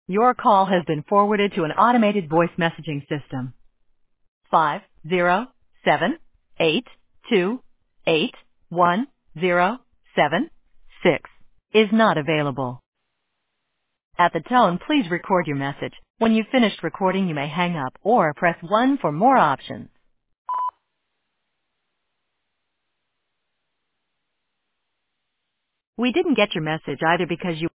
Your call has been forwarded to an automated voice messaging system. 50782810776 is not available. At the tone, please record your message. When you've finished recording, you may hang up or press 1 for more options. We didn't get your message either because you